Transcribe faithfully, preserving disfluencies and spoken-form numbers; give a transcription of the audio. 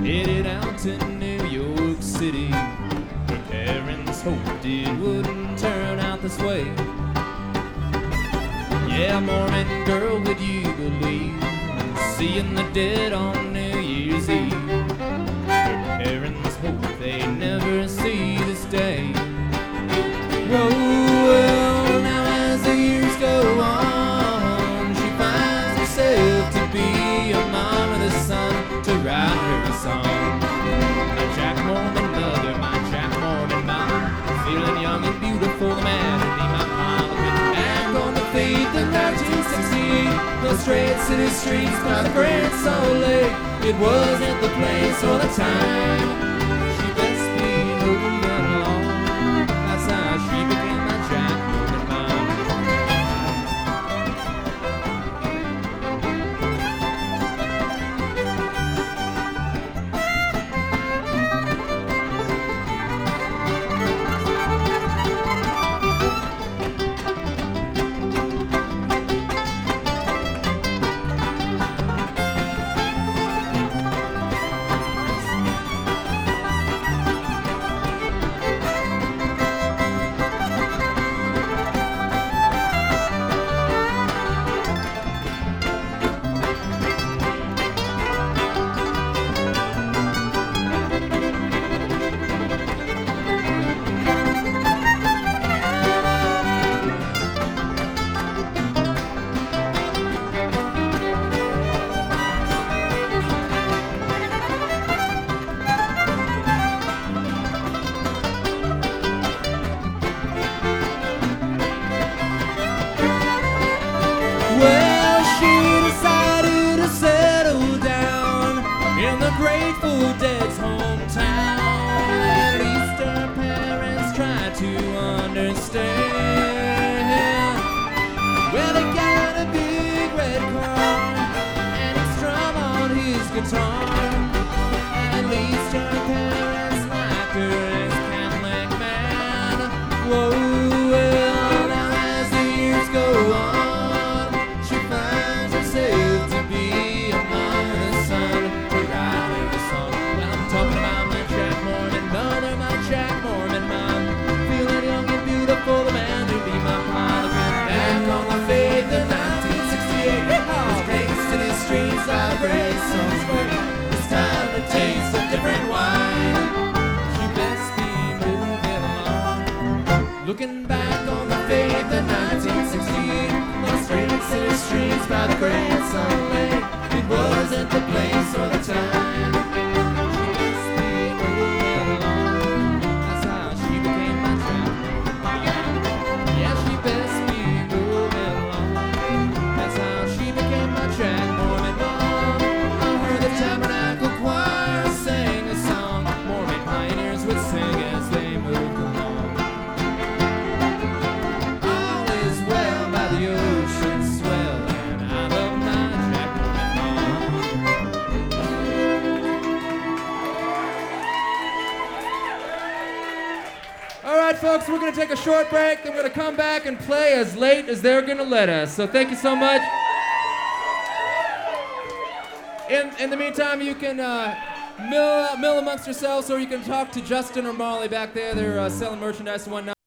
headed out to New York City. Her parents hoped it wouldn't turn out this way. Yeah, Mormon girl, would you believe seeing the dead on New Year's Eve? Her parents hope they never see this day. Oh, well, now as the years go on, she finds herself to be a mom with a son to write her a song. My Jack Mormon mother, my Jack Mormon mom, feeling young and beautiful, the man to be my mom. Back on the faith in nineteen sixty-eight, the straight city streets by the Grand Salt Lake. It wasn't the place or the time. She best be moving along. That's how she became my Jack Mormon mom. Well, she decided to settle down in the Grateful Dead's hometown. At least her parents tried to understand. Well, they got a big red car and he strummed on his guitar. At least her parents liked her as Cadillac man. Whoa, well, now as the years go on, for the man to be my pilot. Back on the faith in nineteen sixty-eight, those great city streets are great songs great. It's time to taste a different wine. She best be moving along. Looking back on the faith in nineteen sixty-eight, those great city streets by the Great Salt Lake. It wasn't the place or the time. All right, folks, we're going to take a short break. Then we're going to come back and play as late as they're going to let us. So thank you so much. In, in the meantime, you can uh, mill, mill amongst yourselves, or you can talk to Justin or Molly back there. They're uh, selling merchandise and whatnot.